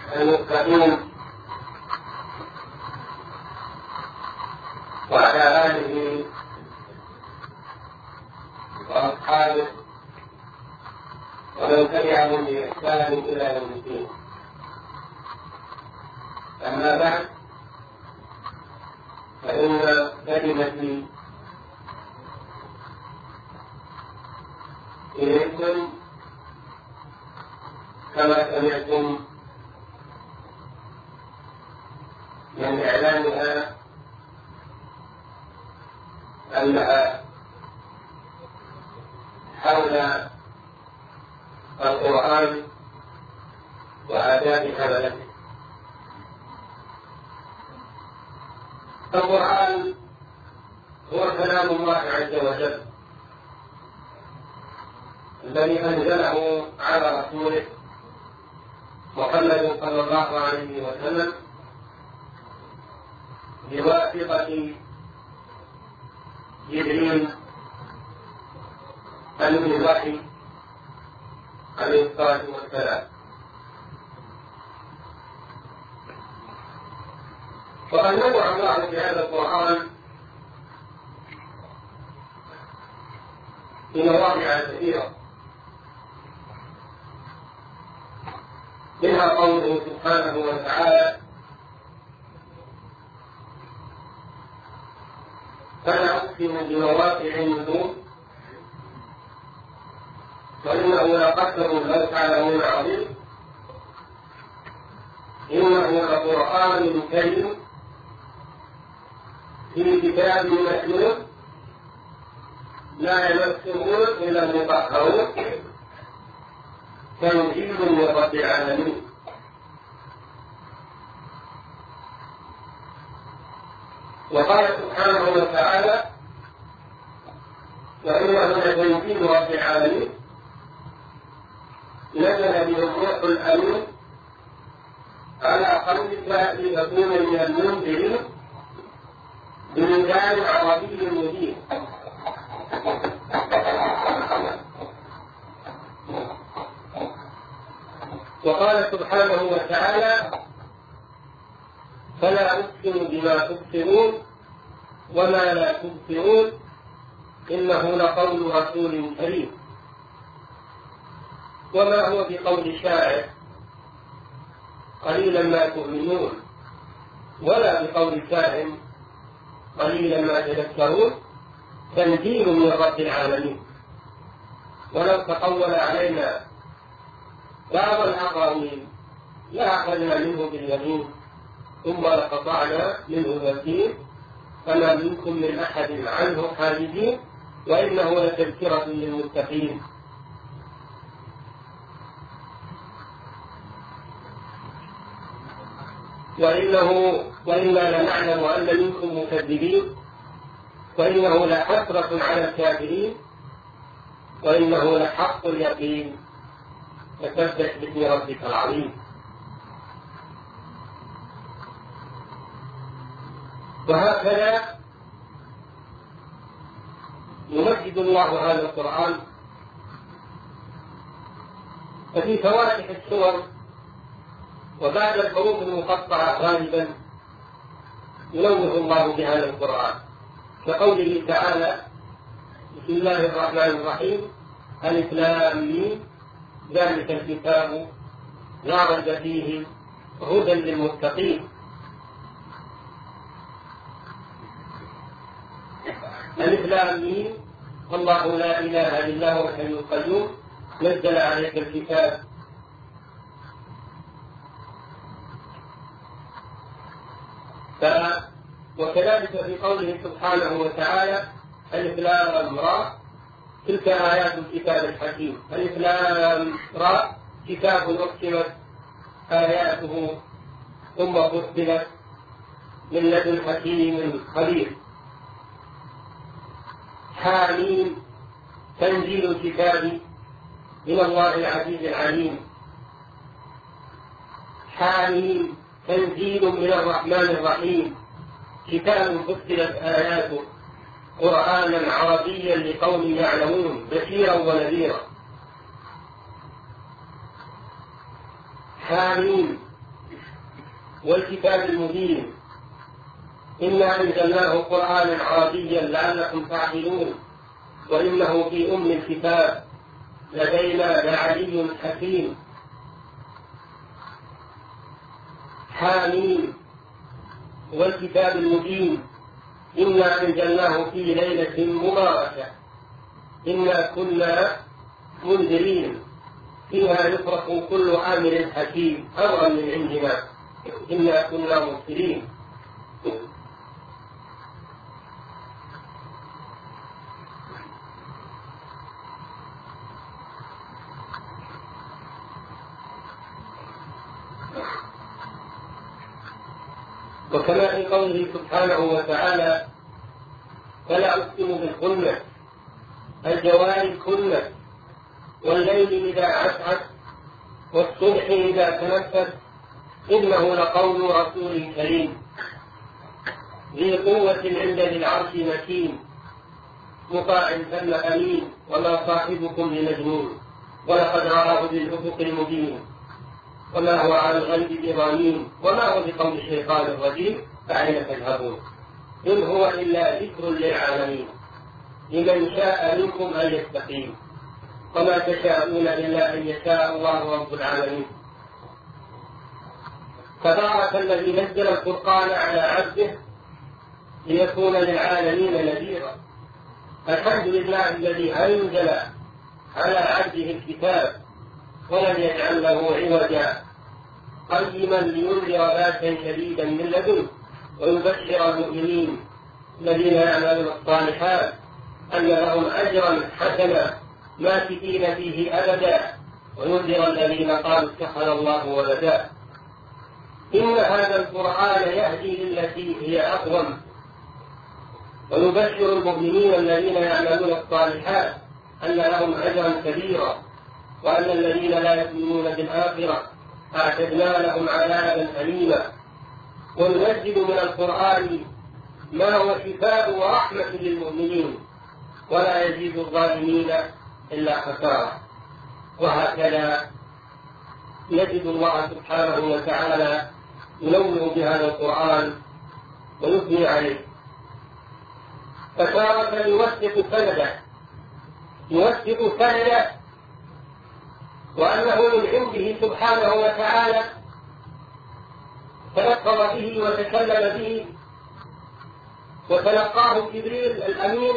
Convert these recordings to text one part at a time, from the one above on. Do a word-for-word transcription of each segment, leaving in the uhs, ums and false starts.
المتقين وعلى آله وأصحابه ومن تبعهم بإحسان إلى يوم الدين. أما بعد، فإن كلمتي إليكم كما سمعتم من إعلانها أنها حول القرآن وآداب حملته. القرآن هو كلام الله عز وجل الذي أنزله على رسوله محمد صلى الله عليه وسلم بواسطة جبريل أمين الوحي عليه الصلاة والسلام. وقد نوع الله في هذا القرآن في مواضع كثيرة، منها قوله سبحانه وتعالى: فلا أقسم بمواقع النجوم وإنه لقسم لو تعلمون عظيم إنه لقرآن كريم في كتاب مكنون لا يمسه إلا المطهرون تنزيل من رب العالمين. وقال سبحانه وتعالى: وإنه لتنزيل رب العالمين نزل به الروح الأمين على قلبك لتكون من المنذرين بلسان عربي مبين. وقال سبحانه وتعالى: فلا أقسم بما تبصرون وما لا تبصرون إنه لقول رسول كريم. وما هو بقول شاعر قليلا ما تؤمنون ولا بقول كاهن قليلا ما تذكرون تنزيل من رب العالمين. ولو تقول علينا بعض الأقاويل لأخذنا منه باليمين ثم لقطعنا منه الوتين فما منكم من أحد عنه حاجزين وإنه لتذكرة للمتقين. وإنه وإنا لنعلم أن منكم مكذبين وإنه لحسرة على الكافرين وإنه لحق اليقين فسبح باسم ربك العظيم. وهكذا يمجد الله هذا القرآن. ففي فواتح السور وبعد الحروف المقطعة غالبا ينوه الله بهذا القرآن، كقوله تعالى: بسم الله الرحمن الرحيم ألف لام ميم ذلك الكتاب لا ريب فيه هدى للمتقين. ألف لام ميم الله لا إله إلا هو الحي القيوم نزل عليك الكتاب. ف... وكذلك في قوله سبحانه وتعالى: ألف لام را تلك آيات الكتاب الحكيم. ألف لام را كتاب أحكمت آياته ثم فصلت من لدن حكيم خبير. حاميم تنزيل الكتاب من الله العزيز العليم. حاميم تنزيل من الرحمن الرحيم كتاب فصلت آياته قرآنا عربيا لقوم يعلمون بشيرا ونذيرا. حاميم والكتاب المبين إنا أنزلناه قرآنا عربيا لعلكم تعقلون وإنه في أم الكتاب لدينا لعلي حكيم حامين والكتاب المبين إنا أنزلناه في ليلة مباركة إنا كنا منذرين فيها يفرق كل أمر حكيم أمرا من عندنا إنا كنا مرسلين. وكما في قوله سبحانه وتعالى فلا أقسم بالخنس الجوار الكنس والليل إذا عسعس والصبح إذا تنفس إنه لقول رسول كريم ذي قوة عند ذي العرش مكين مطاع ثم أمين وما صاحبكم بمجنون ولقد رآه بالأفق المبين وما هو على الغيب بضنين وما هو بقول الشيطان الرجيم فأين تذهبون إن هو إلا ذكر للعالمين لمن شاء منكم أن يستقيم وما تشاءون إلا أن يشاء الله رب العالمين. تبارك الذي نزل الفرقان على عبده ليكون للعالمين نذيرا. الحمد لله الذي أنزل على عبده الكتاب ولم يجعل له عوجا قيما لينذر باسا شديدا من لدنه ويبشر المؤمنين الذين يعملون الصالحات أن لهم أجرا حسنا ماكثين فيه أبدا وينذر الذين قالوا اتخذ الله ولدا. إن هذا القرآن يهدي للتي هي أقوم ويبشر المؤمنين الذين يعملون الصالحات أن لهم أجرا كبيرا وأن الذين لا يؤمنون بالآخرة أعتدنا لهم عذابا أليما. وننزل من القرآن ما هو شفاء ورحمة للمؤمنين ولا يزيد الظالمين إلا خسارة. وهكذا نجد الله سبحانه وتعالى ينوه بهذا القرآن ويثني عليه. فتارة يوثق سنده يوثق سنده وأنه من عنده سبحانه وتعالى تلقى به وتكلم به وتلقاه جبريل الأمين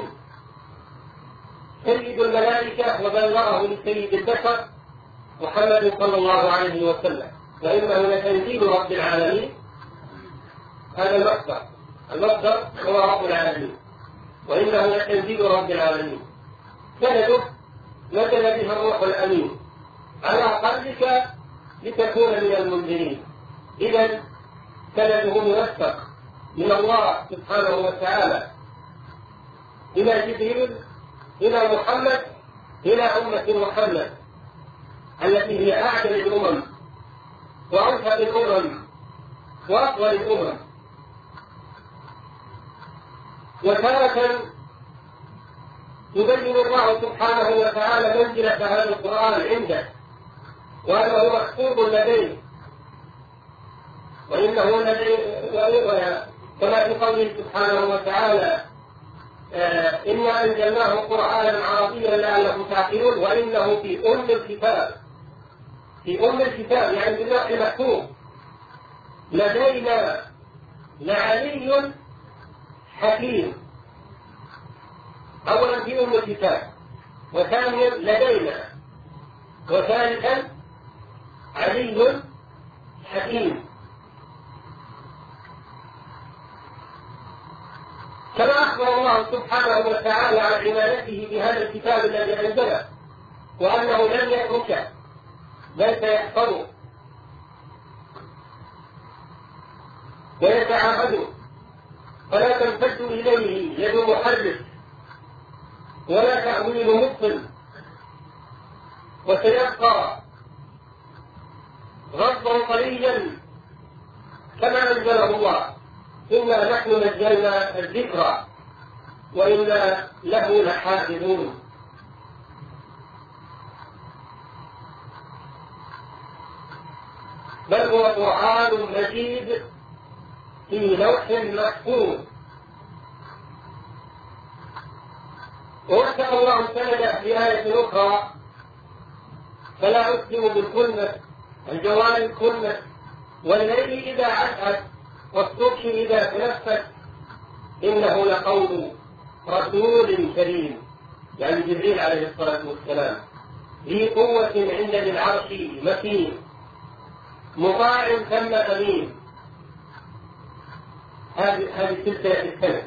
سيد الملائكة وبلغه لسيد البشر محمد صلى الله عليه وسلم وإنه لتنزيل رب العالمين. هذا المصدر المصدر هو رب العالمين وإنه لتنزيل رب العالمين. سنده نزل بها الروح الأمين على قلبك لتكون من المنذرين. إذن سنده موثق من الله سبحانه وتعالى إلى جبريل إلى محمد إلى أمة محمد التي هي أعجل الأمم وأوفى الأمم وأطول الأمم. وتارة يبين الله سبحانه وتعالى منزلة هذا القرآن عنده وأنه مكتوب لديه وإنه لديه كما في قوله سبحانه وتعالى آه إنا أنزلناه قرآنا عربيا لعلكم تعقلون وإنه في أم الكتاب في أم الكتاب يعني باللوح المكتوب لدينا لعلي حكيم. أولا في أم الكتاب وثانيا لدينا وثالثا علي حكيم. كما أخبر الله سبحانه وتعالى عن عنايته بهذا الكتاب الذي أنزله وأنه لن يتركه بل سيحفظه ويتعاهده فلا تمتد إليه يد محرف ولا تأويل مبطل وسيبقى غضا طريا كما أنزله الله. إنا نحن نزلنا الذكر وإنا له لحافظون. بل هو قرآن مجيد في لوح محفوظ. ووثق الله السند في آية أخرى: فلا أقسم بالكنس، الجوار الكنس، والليل إذا عسعس، والصبح إذا تنفس، إنه لقول رسول كريم، يعني جبريل عليه الصلاة والسلام، ذي قوة عند ذي العرش مكين، مطاع ثم أمين. هذه هذه سلسلة السند.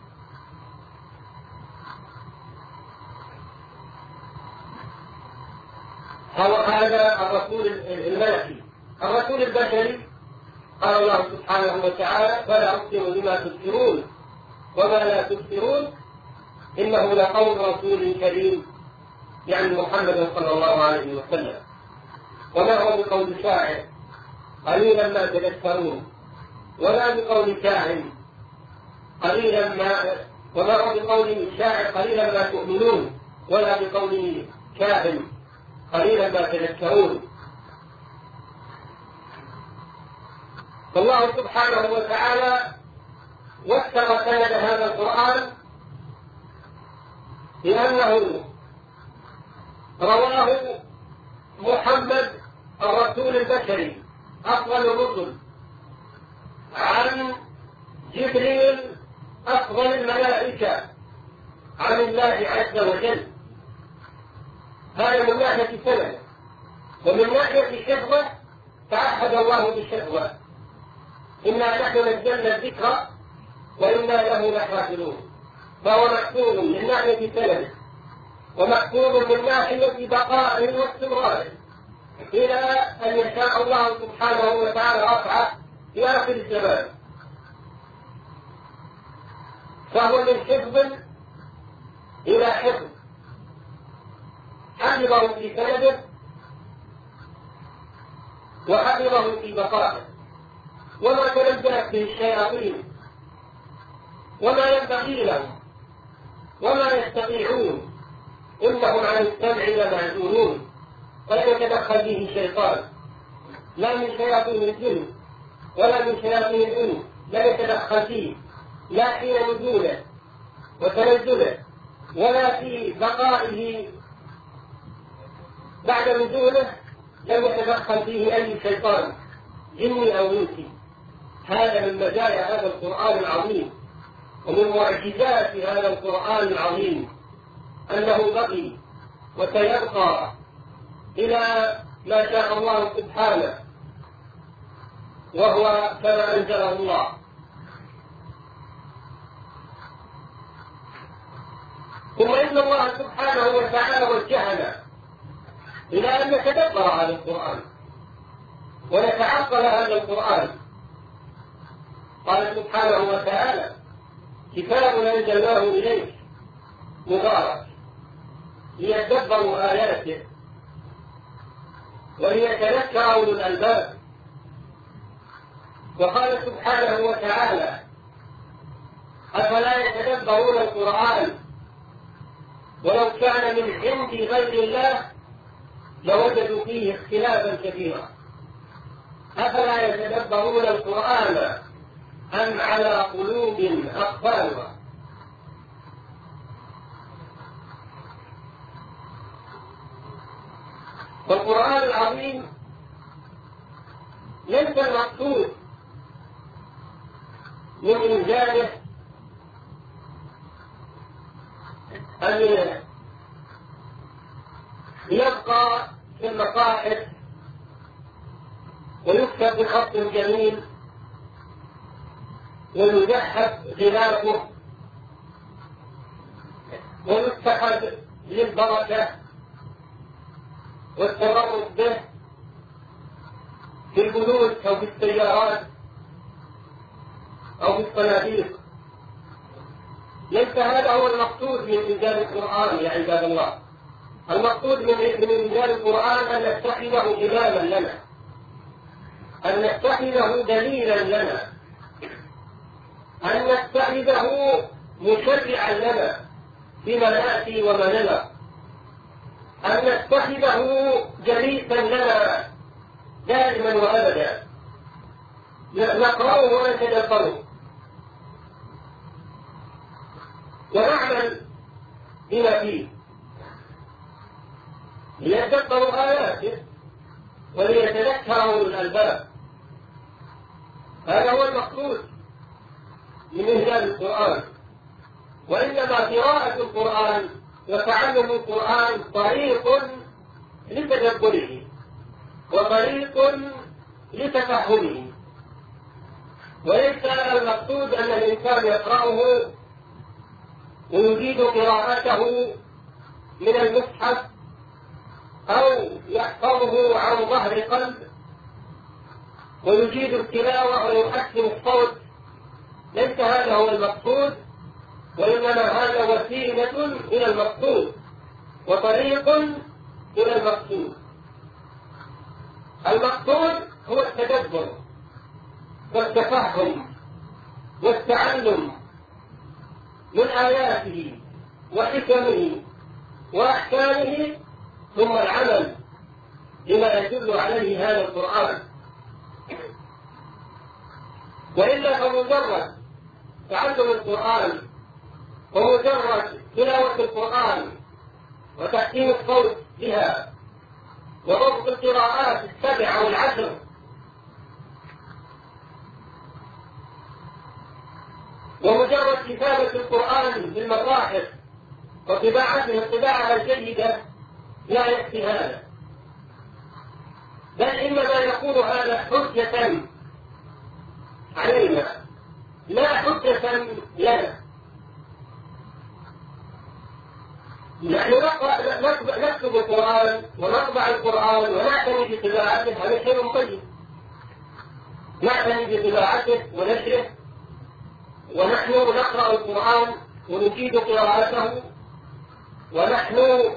هذا الرسول الملكي. الرسول البشري قال الله سبحانه وتعالى: فلا أقسم بما تبصرون وما لا تبصرون إنه لقول رسول كريم، يعني محمد صلى الله عليه وسلم. وما هو بقول شاعر قليلا ما تذكرون، ولا بقول كاهن قليلا ما وما هو بقول شاعر قليلا ما تؤمنون، ولا بقول كاهن قليلا ما تذكرون. فالله سبحانه وتعالى وثق سند هذا القرآن بأنه رواه محمد الرسول البشري أفضل الرسل عن جبريل أفضل الملائكة عن الله عز وجل. هذا من ناحية سند، ومن ناحية حفظه تعهد الله بحفظه: إنا نحن نزلنا الذكر وإنا له لحافظون. فهو محفوظ من ناحية سنده، ومحفوظ من ناحية بقائه واستمراره إلى أن يشاء الله سبحانه وتعالى رفعه في آخر الزمان. فهو من حفظ إلى حفظ، حفظه في سنده وحفظه في بقائه، وما تنبهت به الشياطين وما ينبغي لهم وما يستطيعون، إنهم عن السمع لمعزولون. فلا يتدخل به شيطان، لا من شياطين الجن ولا من شياطين الإنس، لا يتدخل فيه، لا حين نزوله وتنزله ولا في بقائه بعد نزوله، لم يتدخل فيه أي شيطان جني أو إنسي. هذا من مزايا هذا القرآن العظيم ومن معجزات هذا القرآن العظيم، أنه بقي وسيبقى إلى ما شاء الله سبحانه، وهو كما أنزله الله. ثم إن الله سبحانه وتعالى وجهنا إلى أن نتدبر هذا القرآن ونتعقل هذا القرآن. قال سبحانه وتعالى: كتاب أنزلناه إليك مبارك ليدبروا آياته وليتذكر أولو الألباب. وقال سبحانه وتعالى: أفلا يتدبرون القرآن ولو كان من عند غير الله لوجدوا فيه اختلافا كثيرا. أفلا يتدبرون القرآن أم على قلوب أقفالها. فالقرآن العظيم ليس المقصود من إنزاله أن يبقى في المصاحف ويكتب بخط جميل ويجحف غلافه ويتخذ للبركة والتبرك به في البيوت أو في السيارات أو في الصناديق. ليس هذا هو المقصود من إنزال القرآن يا عباد الله. المقصود من إنزال القرآن أن نتخذه إماما لنا، أن نتخذه دليلا لنا، أن نتخذه مشرعا لنا فيما نأتي وما نذر، أن نتخذه جليسا لنا دائما وأبدا. نقرأه ونتدبره ونعمل بما فيه ليتدبروا آياته وليتذكر أولو الألباب. هذا هو المقصود من إنزال القرآن. وإنما قراءة القرآن وتعلم القرآن طريق لتدبره وطريق لتفهمه، وليس المقصود أن الإنسان يقرأه ويجيد قراءته من المصحف أو يحفظه عن ظهر قلب ويجيد التلاوة ويحسن الصوت. ليس هذا هو المقصود، وإنما هذا وسيلة إلى المقصود وطريق إلى المقصود. المقصود هو التدبر والتفهم والتعلم من آياته وحكمه وأحكامه، ثم العمل بما يدل عليه هذا القرآن. وإلا فمجرد تعلم القرآن ومجرد تلاوة القرآن وتحسين الصوت بها وضبط القراءات السبع أو العشر ومجرد كتابة القرآن بالمصاحف وطباعته الطباعة الجيدة لا يكفي هذا، بل إنما يكون هذا حجة علينا لا حجة لنا. نحن نكتب القرآن ونطبع القرآن ونعتني بطباعته، هذا شيء طيب، نعتني بطباعته ونشره، ونحن نقرأ القرآن ونجيد قراءته، ونحن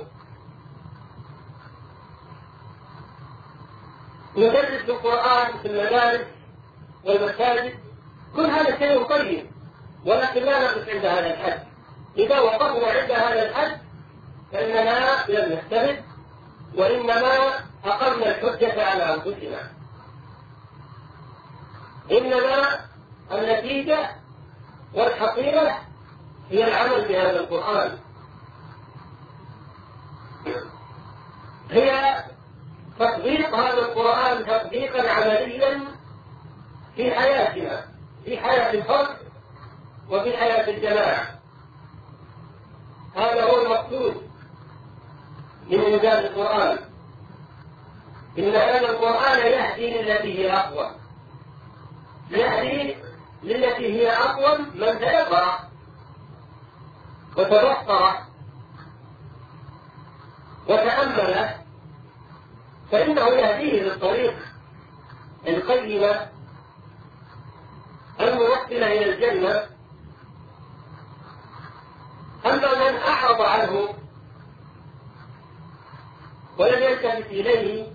ندرس القرآن في المدارس والمساجد. كل هذا شيء طيب، ولكن لا نقف عند هذا الحد. إذا وقفنا عند هذا الحد فإننا لم نجتهد، وإنما أقمنا الحجة على أنفسنا. إنما النتيجة والحقيقة هي العمل بهذا القرآن، هي تطبيق هذا القرآن تطبيقا عمليا في حياتنا، في حياة الفرد وفي حياة الجماعة. هذا هو المقصود من إنزال القرآن. إن هذا القرآن يهدي للتي هي أقوى، يهدي للتي هي أقوى من تدبر وتبصر وتأمل، فإنه يهديه للطريق القيمة الموصلة إلى الجنة. أما من أعرض عنه ولم يلتفت إليه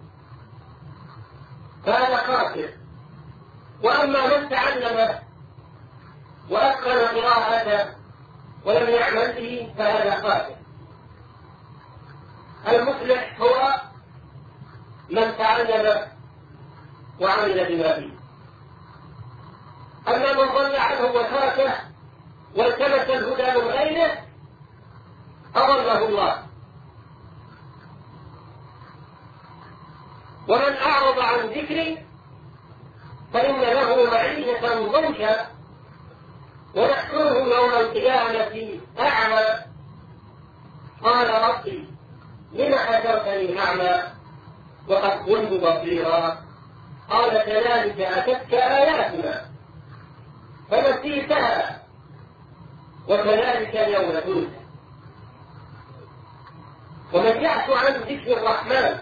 فهذا خاسر. وأما من تعلم وأتقن قراءته ولم يعمل به فهذا خاسر. المفلح هو من تعلم وعمل بما فيه. أما من ضل عنه وفاته والتمس الهدى من غيره أضله الله. ومن أعرض عن ذكري فإن له معيشة ضنكا ونحشره يوم القيامة أعمى قال ربي لم حشرتني أعمى وقد كنت بصيرا قال كذلك أتتك آياتنا فنسيتها وكذلك اليوم تنسى. ومن يعش عن ذكر الرحمن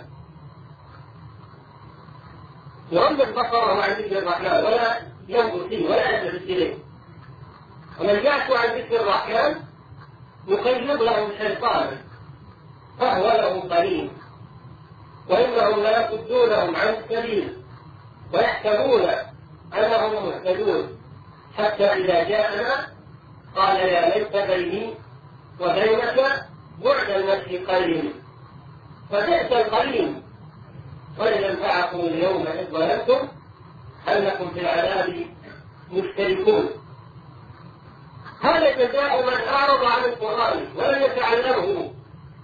يغض بصره عن ذكر الرحمن ولا ينظر فيه ولا يلتفت إليه. ومن يعش عن ذكر الرحمن يقيض له الشيطان فهو له قرين وإنهم لا يصدونهم عن السبيل ويحسبون أنهم مهتدون حتى إذا جاءنا قال يا ليت بيني وبينك بعد المشرقين فبئس القرين ولن ينفعكم اليوم إذ ظلمتم أنكم في العذاب مشتركون. هذا جزاء من أعرض عن القرآن ولم يتعلمه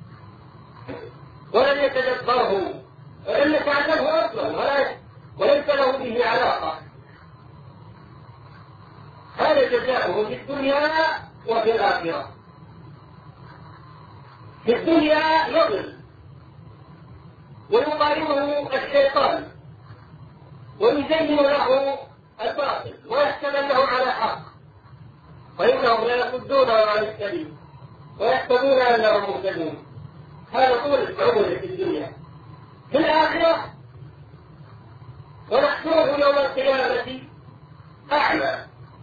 ولم يتدبره ولم يتعلمه أصلا وليس له به علاقة. هذا جزاؤه في الدنيا وفي الآخرة. في الدنيا يضل ويقارنه الشيطان ويزين له الباطل ويحسب أنه على حق، وإنهم لا يصدونه عن السبيل ويحسبون أنهم مهتدون. هذا طول عمره في الدنيا. في الآخرة ونحشره يوم القيامة أعمى.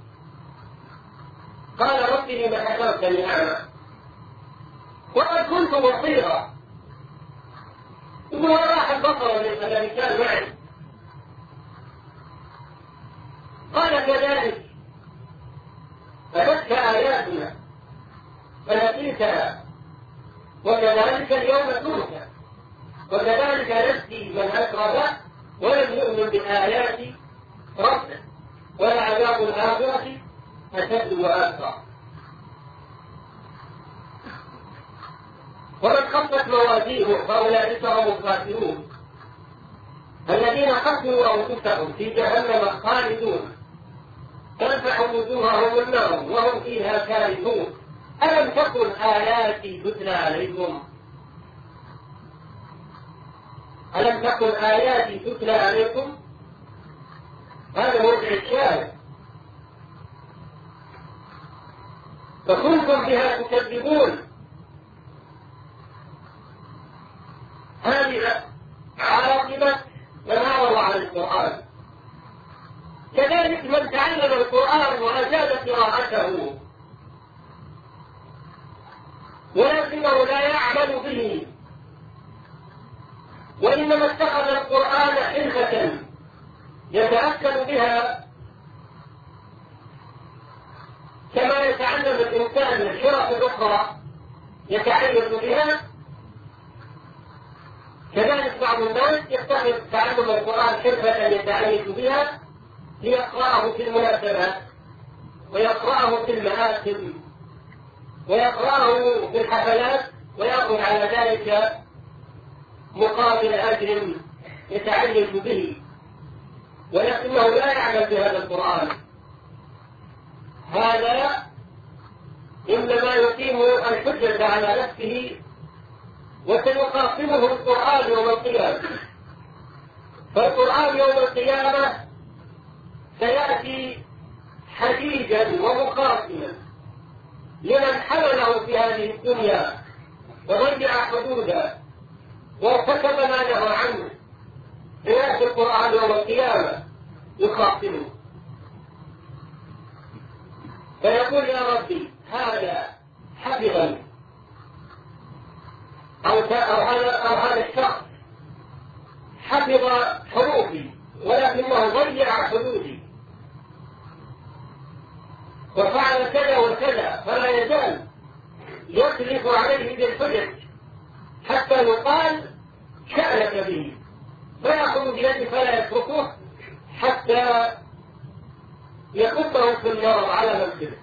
قال رب لم حشرتني أعمى وقد كنت بصيرا. ثم راح البصر الذي كان معي. قال كذلك أتتك آياتنا فنسيتها وكذلك اليوم تنسى وكذلك نسي من أسرف ولم يؤمن بآيات ربه ولعذاب الآخرة أشد وأسرع. ومن خفت موازينه فأولئك هم الخاسرون الذين خسروا أنفسهم في جهنم خالدون تلفح وجوههم النار وهم فيها كارهون. ألم تكن آياتي تتلى عليكم ألم تكن آياتي تتلى عليكم هذا موضع الشاهد. فكنتم بها تكذبون. هذه عاقبة من أعرض عن القرآن. كذلك من تعلم القرآن وأجاد قراءته ولكنه لا يعمل به وإنما اتخذ القرآن حرفة يتأكد بها كما يتعلم الإنسان الحرف الأخرى يتعلم بها. كذلك بعض الناس يتخذ تعلم القرآن حرفة يتعلم بها ليقرأه في المناسبات ويقرأه في المآتم ويقرأه في الحفلات ويأخذ على ذلك مقابل أجر يتعلم به، ولكنه لا يعمل بهذا القرآن. هذا إنما يقيم الحجة على نفسه وسيقاسمه القرآن يوم القيامة. فالقرآن يوم القيامة سيأتي حجيجا ومقاسما لمن حمله في هذه الدنيا وضيع حدودا وارتكب ما نهى عنه. سيأتي القرآن يوم القيامة يخاصمه فيقول يا ربي هذا حفظني أو هذا الشخص حفظ حروفي ولكنه ضيع حدودي وفعل كذا وكذا، فلا يزال يخلف عليه بالحجج حتى يقال شأنك به، فيأخذ بيده فلا يتركه حتى يكبه في النار على نفسه.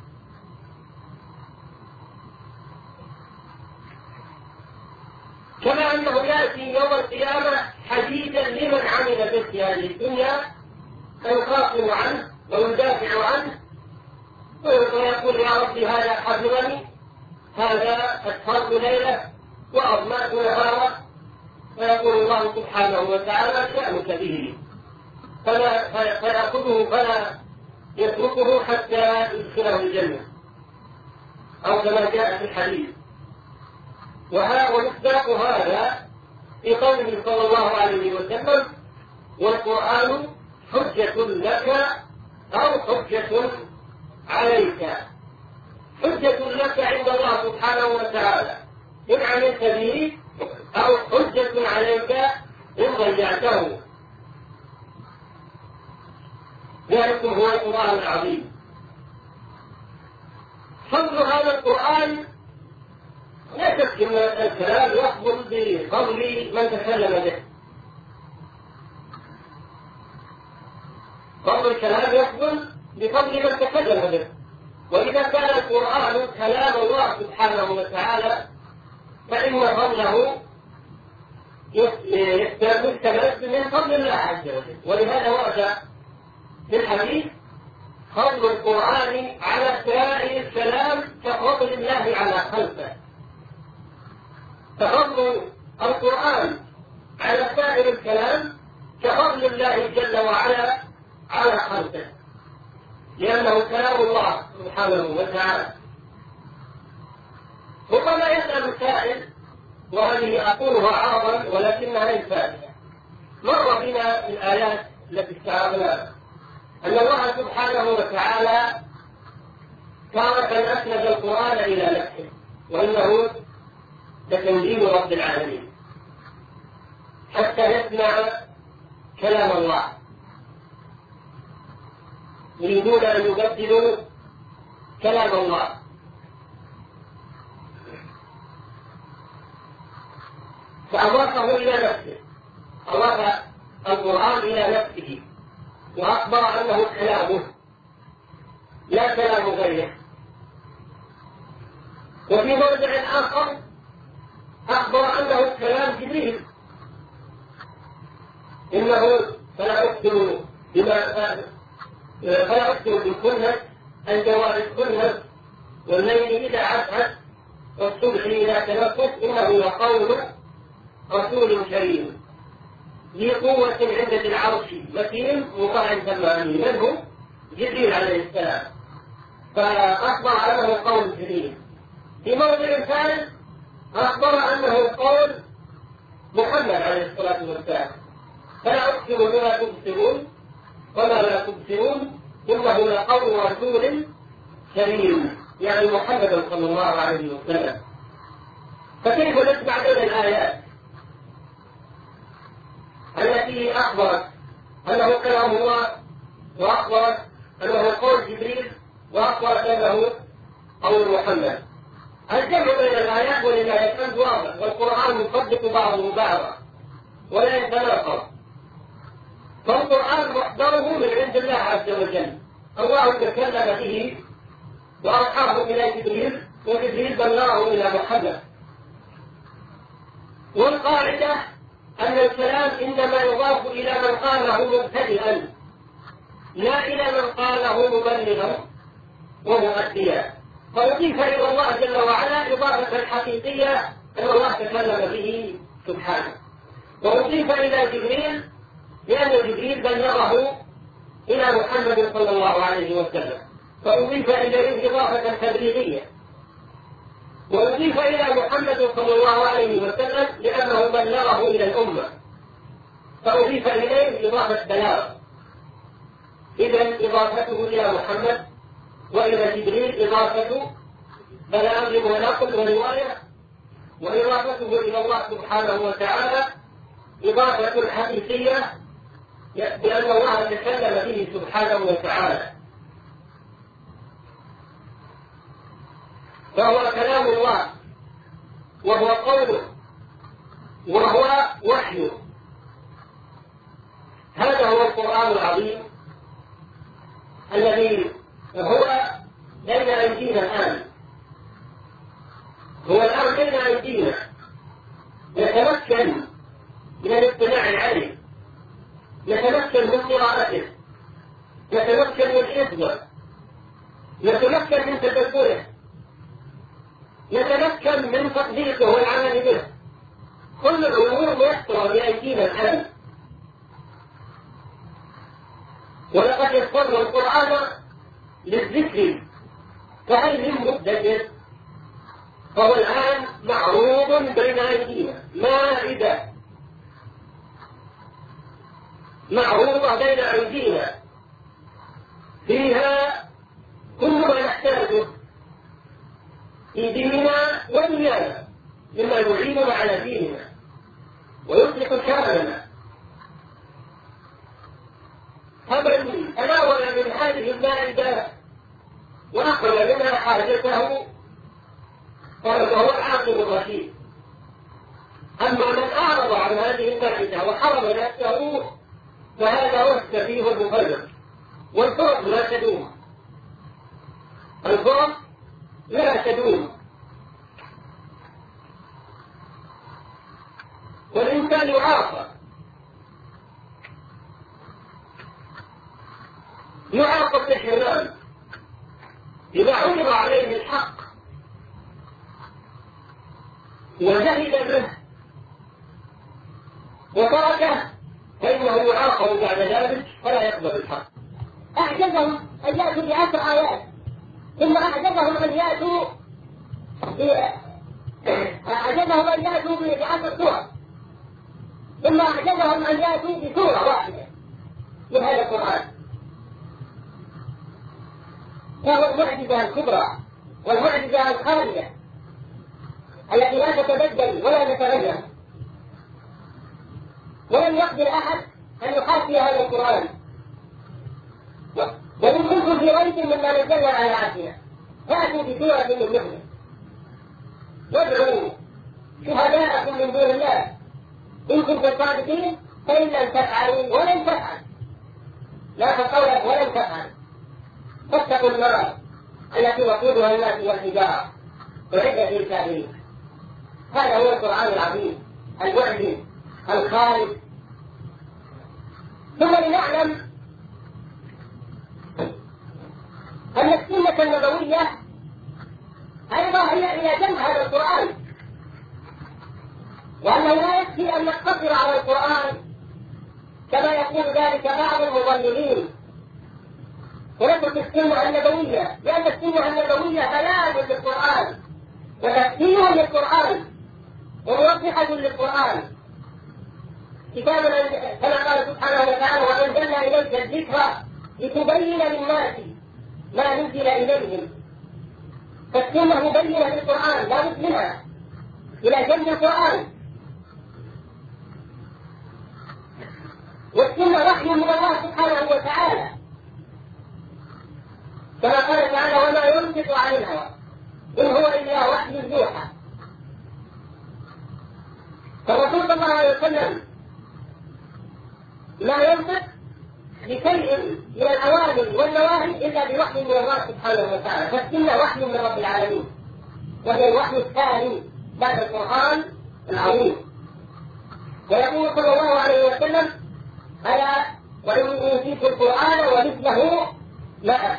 كما أنه يأتي يوم القيامة حديدا لمن عمل به في هذه الدنيا فيخاصم عنه ويدافع عنه ويقول يا ربي هذا حفظني، هذا أسهرت ليلة وأضمأت نهارا، فيقول الله سبحانه وتعالى شأنك به، فلا فيأخذه فلا يتركه حتى يدخله الجنة أو كما جاء في الحديث. ومصداق هذا في قوله صلى الله عليه وسلم والقرآن حجة لك أو حجة عليك. حجة لك عند الله سبحانه وتعالى إن عملت به أو حجة عليك إن ضيعته. ذلك هو القرآن العظيم. فضل هذا القرآن لا شك أن الكلام يفضل بفضل من تكلم به. الكلام يفضل بفضل من تكلم به. وإذا كان القرآن كلام الله سبحانه وتعالى فإن فضله يستمد من فضل الله عز وجل. ولهذا ورد في الحديث فضل القرآن على سائر الكلام كفضل الله على خلقه. ففضل القرآن على سائر الكلام كفضل الله جل وعلا على خلقه، لأنه كلام الله سبحانه وتعالى. ربما يسأل سائل، وهذه أقولها عرضا ولكنها للفائدة. مر بنا الآيات التي استعرضناها أن الله سبحانه وتعالى تارة أسند القرآن إلى نفسه، وإنه لتنزيل رب العالمين، حتى يسمع كلام الله. يريدون أن يبدلوا كلام الله، فأضافه إلى نفسه، أضاف القرآن إلى نفسه وأخبر أنه كلامه لا كلام غيره. وفي موضع آخر أخبر أنه كلام جبريل، إنه فلا أقسم بما فلا أقسم بالكنس الجوار الكنس والليل إذا عسعس والصبح إذا تنفس إنه لقول رسول كريم ذي قوة عند ذي العرش مكين مطاع ثم أمين. من هو؟ جبريل عليه السلام، فأخبر أنه قول جبريل. في موضع ثالث أخبر أنه قول محمد عليه الصلاة والسلام، فلا أقسم بما تبصرون وما لا تبصرون إنه لقول رسول كريم، يعني محمد صلى الله عليه وسلم. فكيف نجمع بين الآيات التي أخبرت أنه كلام الله، وأخبرت أنه قول جبريل، وأخبرت أنه قول محمد؟ الجمع بين الآيات ولله الحمد واضح، والقرآن يصدق بعضه بعضا ولا يتناقض. فالقرآن مصدره من عند الله عز وجل، الله تكلم به وأوحاه إلى جبريل، وجبريل بلغه إلى محمد. والقاعدة أن الكلام إنما يضاف إلى من قاله مبتدئا، لا إلى من قاله مبلغا ومؤديا. فأضيف إلى الله جل وعلا إضافة حقيقية أن الله تكلم به سبحانه، وأضيف إلى جبريل لأن جبريل بلغه إلى محمد صلى الله عليه وسلم، فأضيف إليه إضافة تبليغية. وأضيف إلى محمد صلى الله عليه وسلم لأنه بلغه إلى الأمة، فأضيف إليه إضافة بلاغ. إذن إضافته إلى محمد وإلى جبريل إضافة بلاغ ونقل ورواية، وإضافته إلى الله سبحانه وتعالى إضافة حقيقية بأن الله تكلم به سبحانه وتعالى. فهو كلام الله، وهو قوله، وهو وحيه. هذا هو القرآن العظيم الذي هو بين أيدينا الآن، هو الآن بين أيدينا. نتمكن من الاطلاع عليه، نتمكن من قراءته، نتمكن من حفظه، نتمكن من تدبره، نتمكن من تطبيقه والعمل به. كل الأمور ميسرة بأيدينا الآن. ولقد يسرنا القرآن للذكر فهل من مدكر؟ فهو الآن معروض بين أيدينا، مائدة معروضة بين أيدينا فيها كل ما نحتاجه في ديننا ودنيانا مما يعيننا على ديننا ويصلح شأننا. فمن تناول من هذه المائدة وأخرج منها حاجته فهو العاقل الرشيد. أما من أعرض عن هذه المائدة وحرم نفسه فهذا هو السفيه المفرط والفرق لا تدوم، الفرق لا تدوم. والإنسان يعاقب يعاقب بالحرمان إذا عرض عليه الحق وجهد به وتركه فإنه يعاقب بعد ذلك فلا يقبل الحق. أعجزهم أن يأتوا بعشر آيات، ثم أعجزهم أن يأتوا أعجزهم أن يأتوا بعشر سور، ثم أعجزهم أن يأتوا بسورة واحدة من هذا القرآن. فهو المعجزة الكبرى والمعجزة الخالية التي لا تتبدل ولا تتغير، ولم يقدر أحد أن يحاكي هذا القرآن. وإن كنتم في ريب مما نزلنا على عبدنا فأتوا بسورة من مثله وادعوا شهداءكم من دون الله إن كنتم صادقين، فإن لم تفعلوا ولن تفعل، لا تقول ولن تفعل، فاتقوا النار التي وقودها الناس والحجارة أعدت للكافرين. هذا هو القرآن العظيم المعجز الخالد. ثم لنعلم أن السنة النبوية أيضا هي إلى جنب هذا القرآن، وأنه لا يكفي أن نقتصر على القرآن كما يقول ذلك بعض المضللين ونترك السنة النبوية، لأن السنة النبوية بيان للقرآن وتفسير للقرآن وموضحة للقرآن. كتاب كما قال سبحانه وتعالى وأنزلنا إليك الذكر لتبين للناس ما نزل إليهم. فالسنة مبينة للقرآن لا بد منها إلى جنب القرآن. والسنة وحي من الله سبحانه وتعالى كما قال تعالى وما ينطق عن الهوى إن هو إلا وحي يوحى. فالرسول صلى الله عليه وسلم لا ينطق بشيء من الأوامر والنواهي إلا بوحي من الله سبحانه وتعالى. فالسنة وحي من رب العالمين، وهي الوحي الثاني بعد القرآن العظيم. ويقول صلى الله عليه وسلم ألا وإن أوتيت القرآن ومثله معه.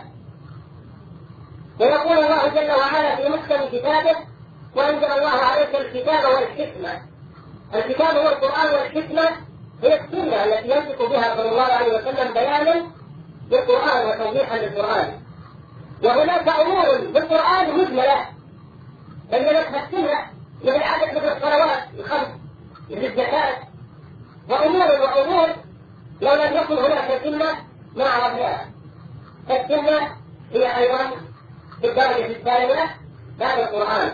ويقول الله جل وعلا في محكم كتابه وأنزل الله عليك الكتاب والحكمة. الكتاب هو القرآن والحكمة هي السنة التي ينطق بها صلى الله عليه وسلم بيانا للقرآن وتوضيحا للقرآن. وهناك أمور بالقرآن مجملة بينتها السنة مثل عدد مثل الصلوات الخمس مثل الزكاة وأمور وأمور لو لم يكن هناك سنة ما عرفناها. فالسنة هي أيضا في الدرجة الثانية بعد القرآن.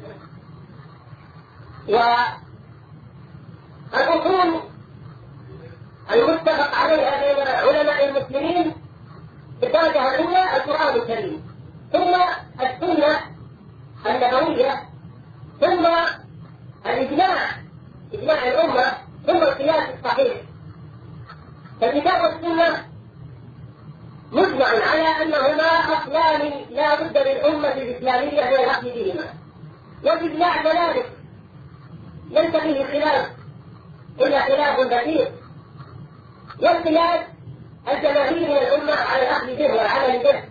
والأصول المتفق عليها بين علماء المسلمين في الدرجة الأولى القرآن الكريم، ثم السنة النبوية، ثم الإجماع إجماع الأمة، ثم القياس الصحيح. فالكتاب والسنة مجمع على أنهما أصلان لا بد للأمة الإسلامية من الأخذ بهما، والإجماع كذلك ليس فيه خلاف إلا خلاف بسيط، والقياس الجماهير من الأمة على الأخذ به والعمل به،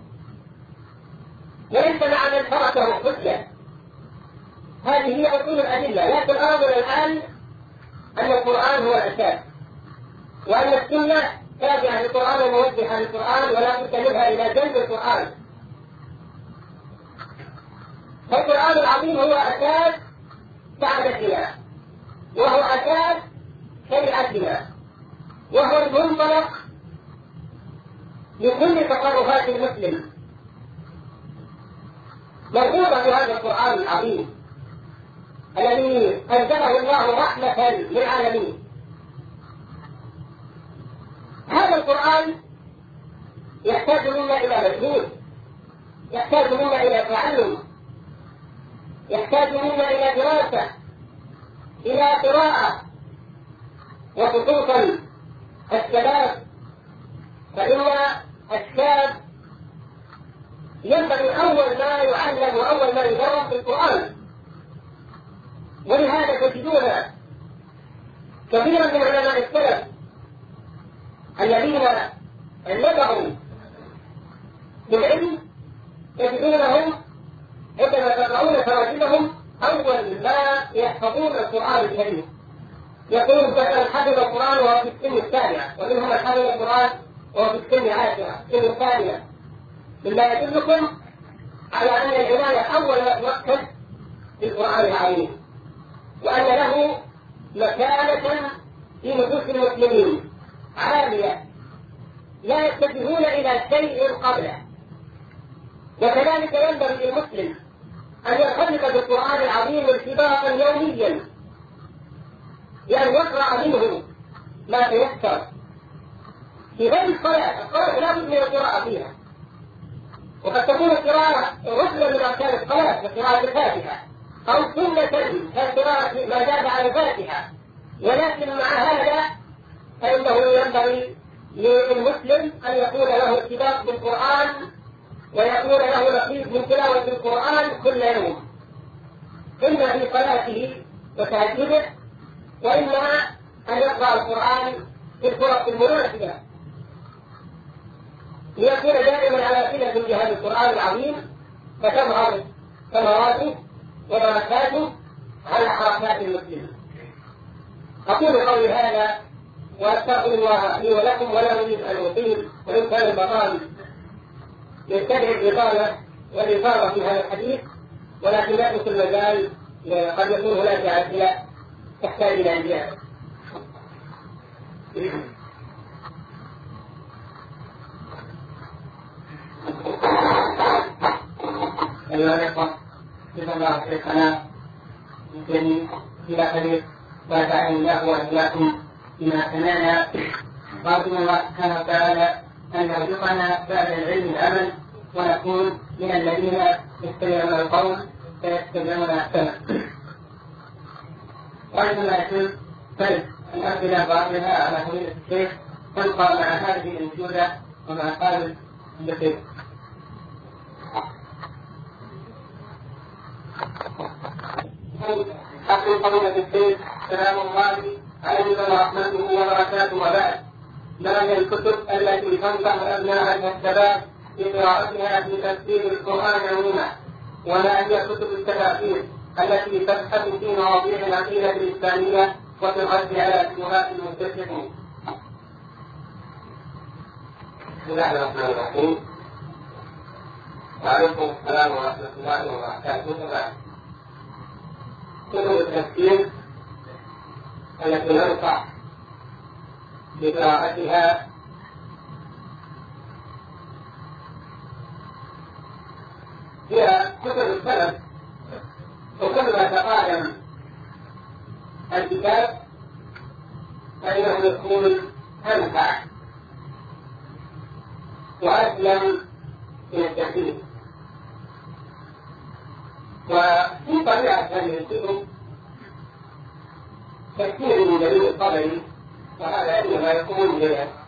وليس مع من تركه حجة. هذه هي أصول الأدلة. لكن أمرنا الآن أن القرآن هو الأساس، وأن السنة تابعة للقرآن وموجهة للقرآن ولا بد منها إلى جنب القرآن. فالقرآن العظيم هو أساس سعادتنا، وهو أساس شريعتنا، وهو المنطلق لكل تصرفات المسلم. مرغوبة بهذا القرآن العظيم الذي أنزله الله رحمة للعالمين. هذا القرآن يحتاج منا إلى مجهود، يحتاج منا إلى تعلم، يحتاج منا إلى دراسة، إلى قراءة، وخصوصا الشباب، فإن الشاب ينبغي أول ما يعلم وأول ما يدرس بالقرآن. ولهذا تجدون كثيرا من علماء السلف الذين نبغوا بالعلم تجدونهم عندما تقرؤون تراجمهم أول ما يحفظون القرآن الكريم يقول مثلا حفظ القرآن وهو في السن السابعة، ومنهم من حفظ القرآن وهو في السن العاشرة، السن الثانية، مما يدلكم على أن العناية أول ما تركز بالقرآن العظيم، وأن له مكانة في نفوس المسلمين عالية لا يتجهون إلى شيء قبله. وكذلك ينبغي للمسلم أن يرتبط بالقرآن العظيم ارتباطا يوميا، بأن يقرأ منه ما تيسر في غير الصلاة. الصلاة لا بد من القراءة فيها، وقد تكون القراءة ركنا من أركان الصلاة كقراءة الفاتحة، أو سنة كقراءة ما زاد على الفاتحة. ولكن مع هذا فإنه ينبغي للمسلم أن يكون له ارتباط بالقرآن ويكون له نصيب من تلاوة القرآن كل يوم، إما في صلاته وتهجده، وإما أن يقرأ القرآن في الفرص المناسبة ليكون دائما على صلة بهذا القرآن العظيم، فتظهر ثمراته وبركاته على حركات المسلمين. أقول قولي هذا وأستغفر الله لي ولكم، ولا أريد أن أطيل، وإن كان المقام يستدعي الإطالة والإفاضة في هذا الحديث، ولكن لا في كل مجال قد يكون هناك أسئلة تحتاج إلى إجابة. أيها الأخوة، جزا الله شيخنا يمكن إلى حديث ونفعني الله وإياكم بما سمعنا. قال الله سبحانه وتعالى أن يرزقنا بعد العلم الأمل ونكون من الذين يستمعون القول فيتبعون أحسنه. وعندما يكون فرد الأمثلة بعضها على فضيلة الشيخ تلقى مع هذه الوجودة ومع قابل البشير. أقول فضيلة الشيخ سلام الله عليكم ورحمته وبركاته. وبعد، ما هي الكتب التي تنصح أبناء الشباب بقراءتها في تفسير القرآن عموما؟ وما هي كتب التفاسير التي تبحث في مواضيع العقيدة الإسلامية وفي الرد على شبهات المستشرقين؟ بسم الله الرحمن الرحيم. وعليكم السلام ورحمة الله وبركاته. كتب التفسير التي ننصح بقراءتها هي كتب السلف، وكلما تقادم الكتاب فإنه يكون أنفع وأسلم من التفسير. وفي طبيعة هذه الكتب تفسير من دليل الطبري، وهذا إنما يكون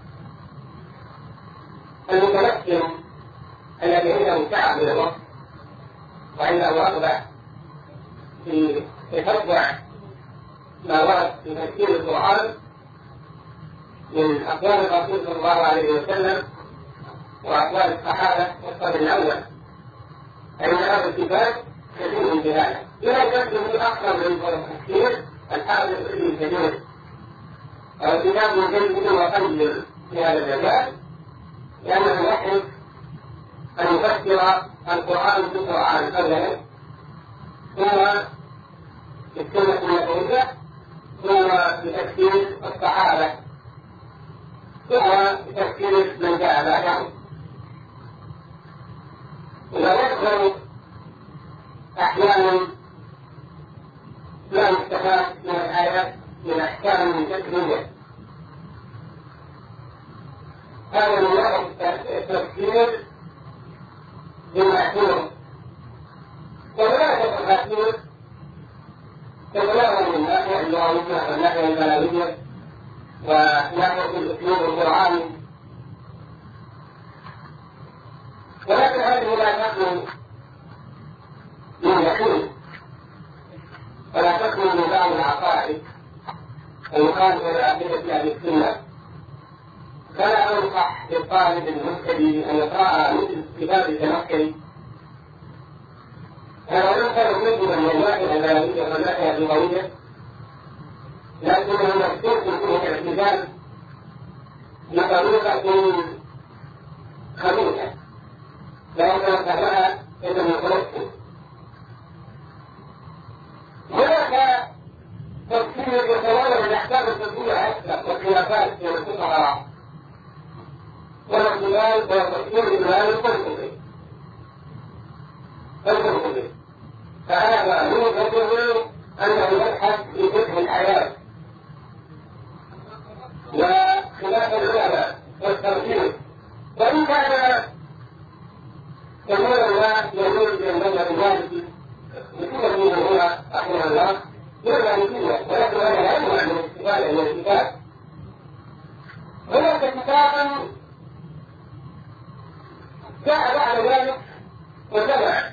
المتمكن الذي عنده سعة من الوقت وعنده رغبة في تتبع ما ورد في تفسير القرآن من أقوال الرسول صلى الله عليه وسلم وأقوال الصحابة والقرن الأول، فإن هذا الكتاب كثير من بهذا. لا يقدم أكثر من التفسير الحافظ ابن كثير، كتاب جيد وقيم في هذا المجال، لأنه يحرص أن يفسر القرآن بالقرآن أولا، ثم بالسنة النبوية، ثم بتفسير الصحابة، ثم بتفسير من جاء بعدهم. ويذكر أحيانا ما يستفاد من الآيات من أحكام تكوينية. هذا من نوع التفسير بالمأثور، وهناك تفاسير تتناول من ناحية اللغوية والناحية البلاغية وناحية الأسلوب القرآني، هذه لا تكون من يقين ولا تكون من بعض العقائد المخالفة لعقيدة أهل السنة. فلا أنصح للطالب المبتدئ أن يقرأ مثل كتاب التنقل. هذا ينقل مثل من الناحية العلمية والناحية اللغوية، لكنه مكتوب فيه الاعتزال بطريقة خبيثة لا يمكن لها إلا من خلقه. هناك تفسير يتناول الأحكام الفقهية أكثر والخلافات بين الفقهاء والاختلاف وتفسير الإمام القرطبي القرطبي فهذا يوجد أنه يبحث في فقه الآيات وخلاف العلماء والترتيب، وإن كان كثيرا ما يقول بأننا بذلك بكل منه هو رحمه الله بالمالكية، ولكن هذا لا يمنع من الاستفادة من الكتاب. هناك كتاب جاء بعد ذلك وجمع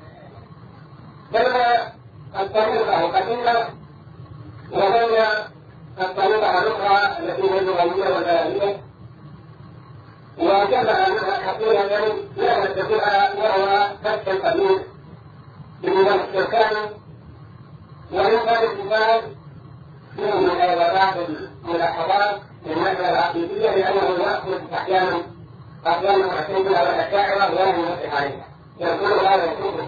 بين الطريقة القديمة وبين الطريقة الأخرى التي هي اللغوية والبيانية، وجمع منها حقيقة لا نتبعها وهو فتح القديم بنظام الشركاني، ويقال الكتاب فيه من بعض الملاحظات من الناحية العقيدية لأنه يأخذ أحيانا أحيانا معتمدا على الأشاعرة ولا ينصح عليها، يقول هذا يكون.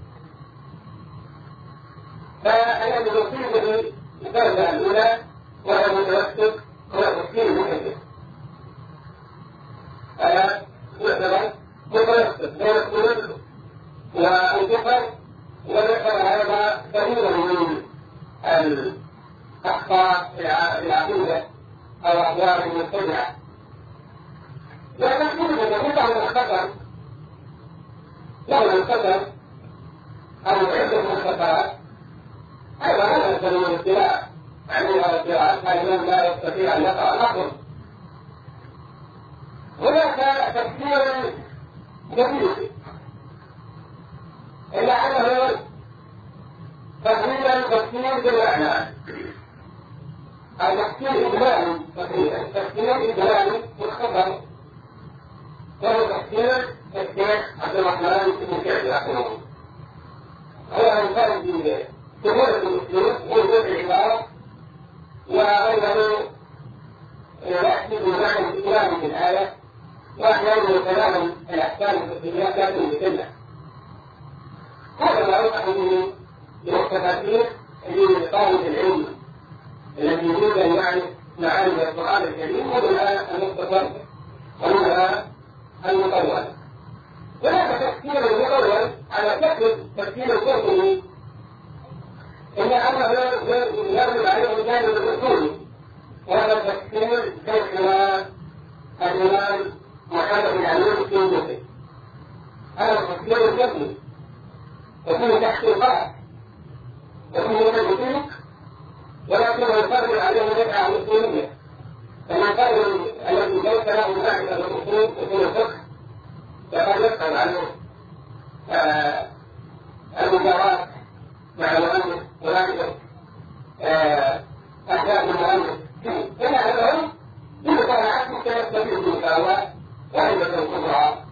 فأنا بنصيب به الدرجة الأولى وهو متوسط هو تفسير المحدث. أنا يعتبر متوسط بين السنن والفقه، وذكر هذا كثيرا من الأخطاء في العقيدة أو أحوال المبتدعة. لكن كل جميع المختصر له الخطر أو عدة مختصرات أيضا لا يمكن من الاطلاع عليها القراءات الإمام لا يستطيع أن يقرأ لفظ. هناك تفسير جديد إلا أنه تقريبا تفسير بالمعنى، التفسير إجمالي تقريبا تفسير إجمالي مختصر، وهو تفسير الشيخ عبد الرحمن بن سعدي رحمه الله. هو ينفرد بسهولة الأسلوب ووضوح العبارة، وأنه يأتي بمعنى الإسلام في الآية، وأحيانا يتناول الأحكام الفقهية لكن بسنة. هذا ما يوضح به للتفاسير لطالب العلم الذي يريد أن يعرف معاني القرآن الكريم ومنها المختصر ومنها المطول. هناك تفسير المطول على شكل تفسير القرطبي، إلا أنه يغلب عليه الجانب الأصولي، وهذا التفسير شيخنا الإمام محمد بن علي السندوسي. هذا التفسير الجدي وفيه تحقيقات وفيه تدقيق، ولكنه يفرض عليه بدعة مسلمية، فالمقابل الذي ليس له معرفة بالأصول وفي الفقه فقد يفهم عنه المجاورات مع المؤلف ومعرفة أحداث المؤلف. إن هذا يمكن أن أعرف كيف تفيد المساواة وعندة الكبرى.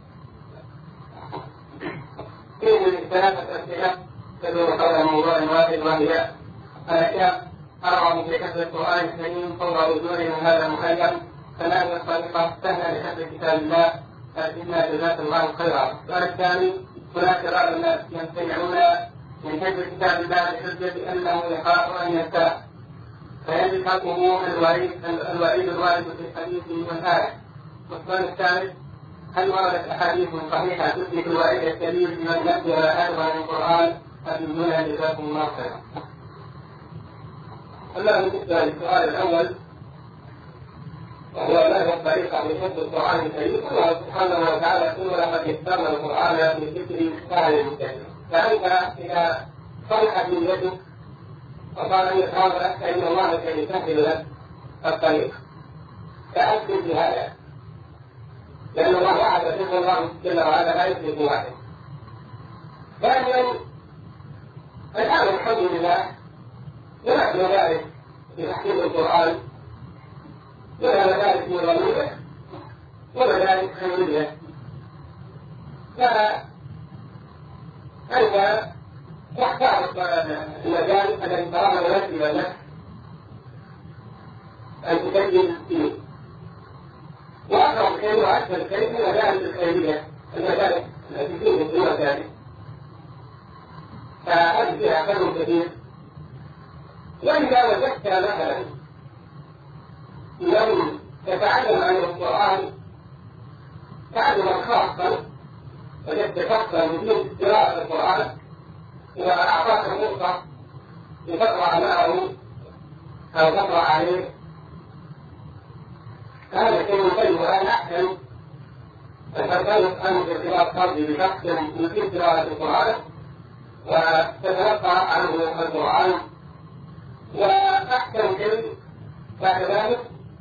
فيه ثلاثة أسئلة تدور حول موضوع واحد، وهي الأشياء أرغب في حفظ القرآن الكريم فوق وجودنا هذا المكلف، فما هي الطريقة سهلة لحفظ كتاب الله فإنا جزاك الله خيرا. السؤال الثاني، هناك بعض الناس يمتنعون من حفظ كتاب الله بحجة بأنه يخاف أن ينساه، فيلحقه الوعيد الوعيد الوارد في الحديث والآية. والسؤال الثالث، هل وردت أحاديث صحيحة تثبت الوعيد الكبير لمن نسي ولا حفظ من القرآن؟ أفيدونا جزاكم الله خيرا. أما بالنسبة للسؤال الأول وهو ما هي الطريقة في حفظ القرآن الكريم، الله سبحانه وتعالى يقول ولقد يسرنا القرآن للذكر فهل المهتدين. فأنت إذا صلحت من يدك وقال أن يتعامل لك فإن الله كي يسهل لك الطريق، فأكد بهذا، لأن الله وعد، الله جل وعلا لا يخلف وعده. ثانيا الآن الحمد لله نحن ذلك في تحقيق القرآن ولا مدارس نظامية ومدارس خيرية، فأنت تختار المجال الذي تراه مناسبا لك أن تسجل فيه. وأقرب خير وأكثر خير في المدارس الخيرية، المدارس التي فيه مثل ذلك، فهذه فيها خير كثير. وإذا وجدت مثلا من تتعلم عن القرآن تعلما خاصا، وجدت شخصا يجيد قراءة القرآن وأعطاك فرصة لتقرأ معه أو تقرأ عليه، هذا شيء طيب وأنا أحسن أن ترتبط أنت ارتباط قلبي بشخص يجيد قراءة القرآن وتتلقى عنه القرآن. وأحسن شيء بعد ذلك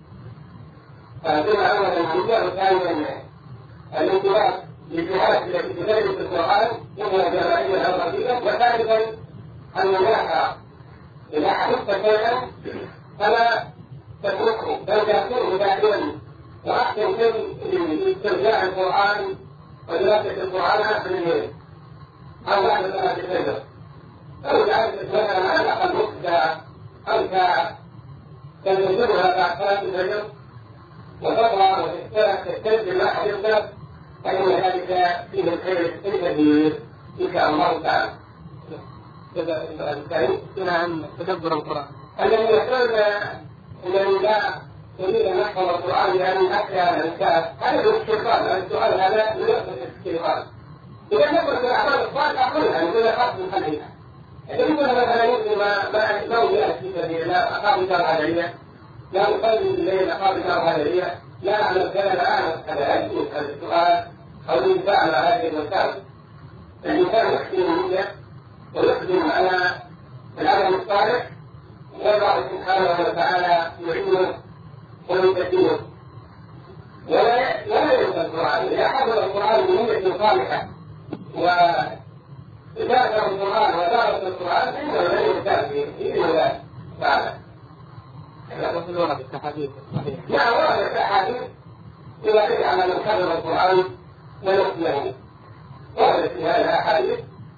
فبما أن الموضوع الثاني الانتباه للجهات التي تدرس القرآن إما جماعية أو خفيفة. وثالثا الملاحظة، إذا حفظت شيئا فلا تتركه بل تأخذه دائما. وأحسن شيء لاسترجاع القرآن ودراسة القرآن أحسن اليوم أو بعد صلاة الفجر، أو جعلت مثلا على الأقل نصف أو ساعة تنتظرها بعد صلاة الفجر وتقرأ وتسترجع ما حفظت، فإن ذلك فيه الخير الكبير إن شاء الله تعالى. هنا عن تدبر القرآن الذي يقول أنني لا أريد أن أحفظ القرآن لأن أحيا الإنسان، هذا هو الشيطان. السؤال هذا من الشيطان. إذا نقول في الأعمال الصالحة أقولها من خاص من خلفها. إذا كنت مثلا يمكن ما ما لو جاءت في سبيل الله أخاف دار هدرية، لا أصلي بالليل أخاف دار هدرية، لا أعلم كذا لا أعلم هذا يجوز هذا السؤال أو الإنسان على هذه المسائل. الإنسان يحسن النية ويقدم على العمل الصالح والله سبحانه وتعالى يعينه ويكثره. ولا ولا ينسى القرآن. إذا حفظ القرآن بنية صالحة وذاكر القرآن ودرس القرآن فإنه لا ينسى بإذن الله تعالى. وفي الورد التحديث صحيح. نعم ورد التحديث يؤكد على من حفظ القرآن ونسيه. ورد في هذا الأحاديث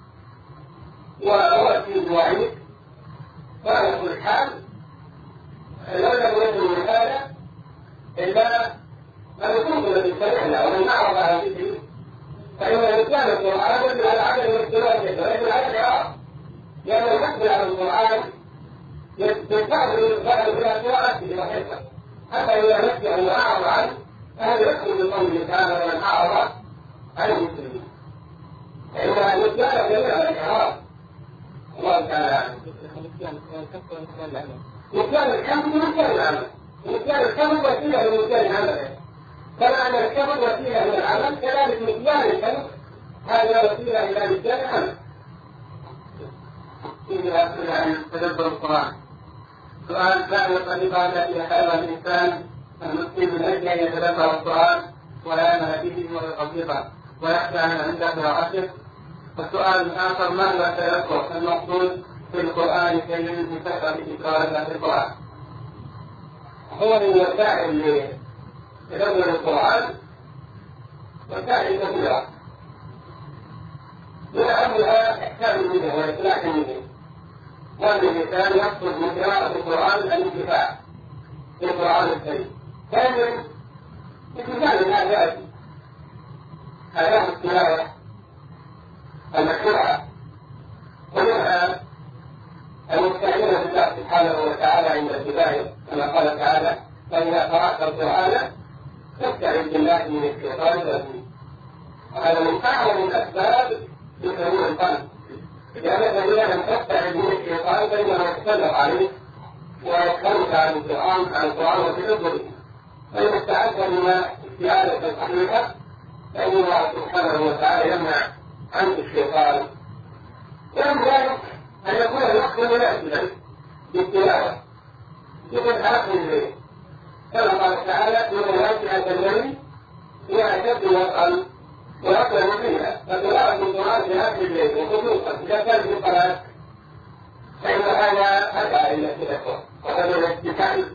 وورد في الوعيد. وعلى كل حال لا نقول من هذا إلا أن يكون الذي سمعنا ومن أعرض عن ذكره فإن الإنسان القرآن يدل على عدم الاختلاف ويدل على الإعراض، لأن المقبل على القرآن يستعمل الإنسان بلا قراءته وحفظه حتى إذا نسي أن أعرض عنه فهذا يدخل بقوله تعالى ومن أعرض عن المسلمين، فإن الإنسان يدل على الإعراض. الله تعالى نسيان الحمد ونسيان العمل. نسيان الحمد وسيلة لنسيان العمل، كما أن الحمد وسيلة للعمل كذلك نسيان الحمد هذا وسيلة إلى نسيان العمل. إذا أسئل عن تدبر القرآن. سؤال كان يقرب على إلى حياة الإنسان المسلم من أجل أن يتدبر القرآن ولا يعمل به ويطبقه ويخشى أن عنده قراءته. والسؤال الآخر ما هو التذكر المقصود في القرآن كريم بكثرة تكرار القرآن؟ هو من الوسائل لتدبر القرآن وسائل كثيرة، من أهمها إحسان منه وإصلاح منه، وأن الإنسان يقصد من قراءة القرآن الانتفاع بالقرآن الكريم. ثانيا اتباع الآيات، آيات التلاوة المشروعة، ومنها المستعين بالله سبحانه وتعالى عند اتباعه كما قال تعالى فإذا قرأت القرآن فاستعذ بالله من الشيطان الرجيم. وهذا من أعظم الأسباب لحلول القلب، لأنك إذا لم تستعذ من الشيطان فإنه يتسلط عليك ويسألك عن القرآن عن القرآن وتدبره. فإذا استعذت بما استعاذة الحقيقة فإن الله سبحانه وتعالى يمنع عنك الشيطان. ومن ذلك أن يكون الوقت مناسبا للتلاوة يكون آخر الليل كما قال تعالى من الناس أن الليل هي أشد وطئا وأكثر فيها فقراءة القرآن في هذه الليل وخصوصا إذا كان في الصلاة فإن هذا أدعى إلى التذكر وهذا الاستكان.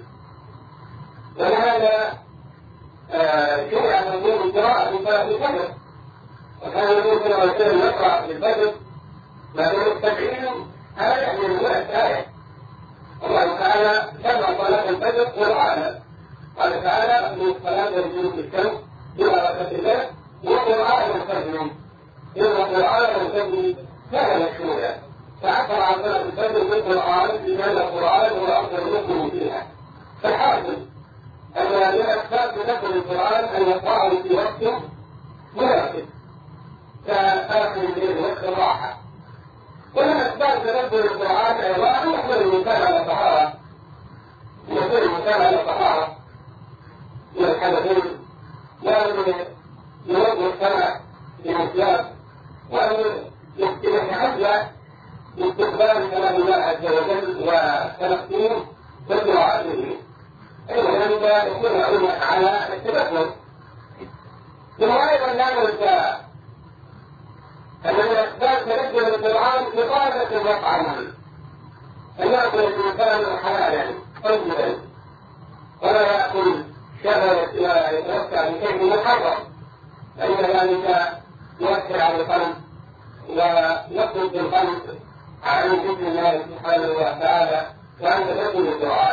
ولهذا شرع تنظيم القراءة في صلاة الفجر، وكان يقول صلى الله عليه وسلم يقرأ في الفجر ما بين السبعين آية من مئة آية. الله تعالى سمع صلاة الفجر قرآنا، قال تعالى من الصلاة لدلوك الشمس إلى غسق الله وقرآن الفجر إن قرآن الفجر كان مشهودا، فعبر عن صلاة الفجر بالقرآن لأن القرآن هو أفضل ركن فيها. فالحاصل أن من أسباب تدبر القرآن أن يقرأه في وقت مناسب كآخر الليل وقت الراحة. ومن أسباب تدبر القرآن أيضا أن يكون الإنسان على طهارة، يكون الإنسان على طهارة من الحدثين، وأن يوجه السمع بمثياب، وأن يتحدى باستقبال كلام الله عز وجل وتلقيه وقراءته. أيضا يكون علما على التدبر. ثم أيضا لا ننسى أن من أسباب تدبر القرآن إطالة المطعم، أن يأكل الإنسان حلالا طيبا ولا يأكل شهوة ويتوسع بشيء محرم، فإن ذلك يؤثر على القلب ويطلب القلب عن ذكر الله سبحانه وتعالى وعن تدبر القرآن.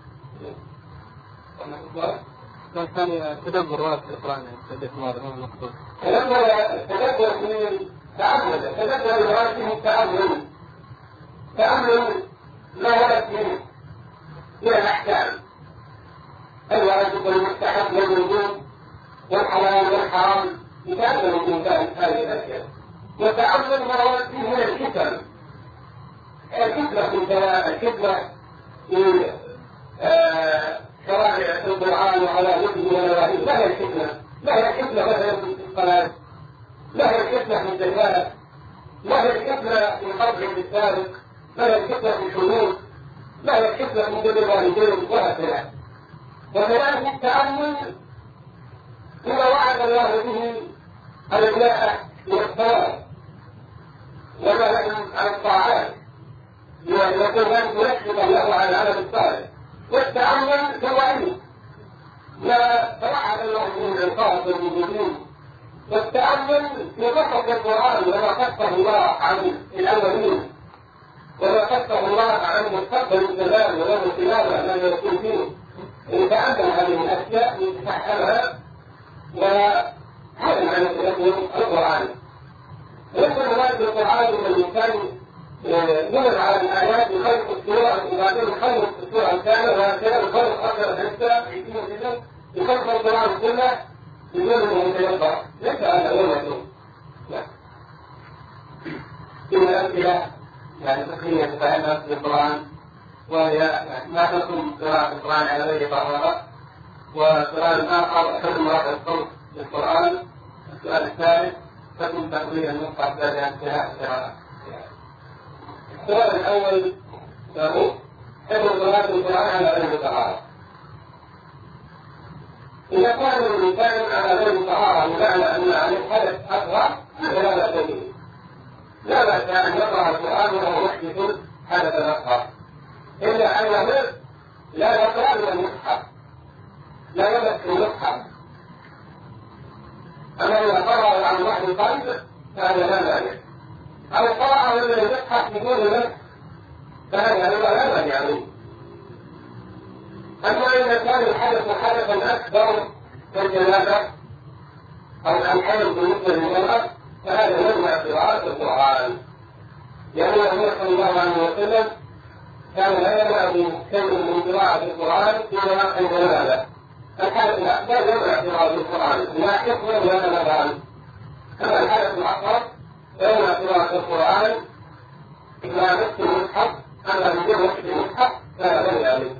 كان ثاني تدبر رواية القرآن حديث ماضي هو المقصود. تدبر تدبر في تأمل، تدبر روايته التأمل، تأمل ما ورد فيه من الأحكام، الواجب والمستحب والوجوب والحلال والحرام، يتأمل الإنسان هذه الأشياء، وتأمل ما ورد فيه من الحكم. الحكمة في الكلام، الحكمة في شرائع القرآن وعلى وجهه ونواهيه. ما هي الحكمة؟ ما هي الحكمة مثلا في الصلاة؟ ما هي الحكمة في الزكاة؟ ما هي الحكمة في قبض السابق؟ ما هي الحكمة في الشروط؟ ما هي الحكمة في بر الوالدين؟ وهكذا. وكذلك التأمل فيما وعد الله به الأبناء والصلاة وما لهم على الطاعات، يكون ذلك منشطا له على العمل الصالح. والتأمل هو علم ما توعد الله به العقاب والمجرمين. والتأمل في قصص القرآن وما قصه الله عن الأولين وما قصه الله عن مستقبل الزمان ويوم القيامة ما يكون فيه. إن تأمل هذه الأشياء يتفهمها وهذا معنى تدبر القرآن. ويكون ذلك القرآن من الإنسان يمر على الآيات بخلق السورة وبعدين خلق السورة الكاملة وهكذا الخلق أكثر حتى بخلق القرآن كله بدون أن يتيسر. ليس هذا هو المطلوب. من الأمثلة يعني تقنية تتعلق بالقرآن، وهي ما تكون قراءة القرآن على غير طهارة، وسؤال آخر حكم رفع الصوت بالقرآن. السؤال الثالث تكون تقوية المصحف بعد انتهاء القراءة. السؤال الأول له حفظ صلاة القرآن على غير طهارة. إذا كان الإنسان على غير طهارة بمعنى أن عليه حدث أصغر فلا بأس به، لا بأس أن يقرأ القرآن وهو محدث حدثا أصغر، إلا أنه لا يقرأ من المصحف، لا يمس المصحف. أما إذا قرأ عن وحي القلب فهذا لا بأس، أو قرأ من المصحف بدون المس فهذا لا بأس عليه. أما إذا كان الحدث حدثا أكبر كالجنازة أو الحمل بالنسبة للمرأة فهذا يمنع قراءة القرآن، لأن النبي صلى الله عليه وسلم كان لا يمنع بشيء من قراءة القرآن إلا الجنازة. الحدث الأكبر يمنع قراءة القرآن لا حكم ولا نظام. أما الحدث الأصغر فيمنع قراءة القرآن إذا مس المصحف، أما بدون مس المصحف فلا بد عليه.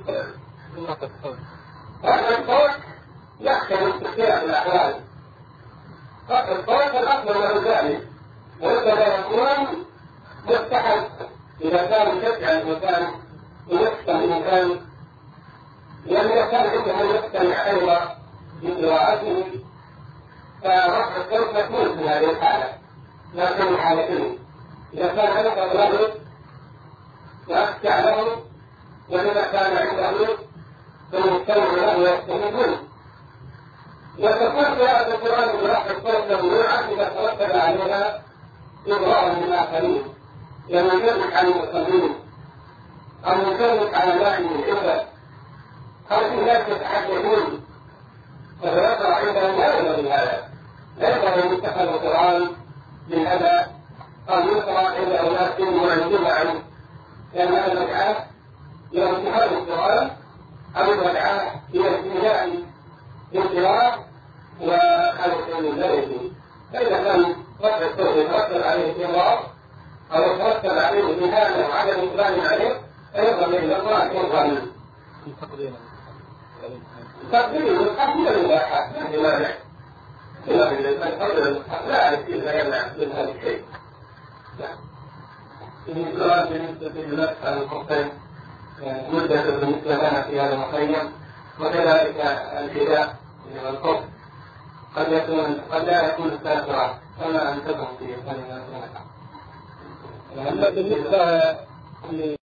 رفع الصوت يحتمل استخدام الأحوال. رفع الصوت الأفضل له ذلك، وإذا يكون مستحب إذا كان يشجع المكان ويحكم المكان، لأن إذا كان عنده من يستمع أيضا بقراءته فرفع الصوت مكمول في هذه الحالة، لكن الحالتين إذا كان هدف الرجل وأخشع له وإذا كان عنده فالمستمع له يستمع منه. وتكون قراءة القرآن برفع الصوت ممنوعة إذا ترتب عليها إضرار للآخرين، لأنه يشرك على المصلين أو يشرك على لاعب العباد أو في ناس يتحدثون فيقرأ عندهم لا ينبغي هذا، لا ينبغي أن يتخذ القرآن للأذى أو يقرأ عند أناس معرضين عنه، لأن هذا المدعاة إلى اتخاذ القرآن أو المدعاة إلى استهزاء بالقراءة وخلق من ذلك. فإذا كان رفع الصوت يترتب عليه استمرار أو يترتب عليه إهانة وعدم إقبال عليه فيضمن إلى الله يضمن تقديما تقديم الحق لا يباح لا مانع إلا بالنسبة للحق لا يمكن أن يمنع من هذا الشيء. السؤال بالنسبة للنفس عن الخفين مدة بالنسبة لنا في هذا المخيم وكذلك الحذاء من الخف قد يكون قد لا يكون سافرا كما أنتبه في هذه المسألة. بالنسبة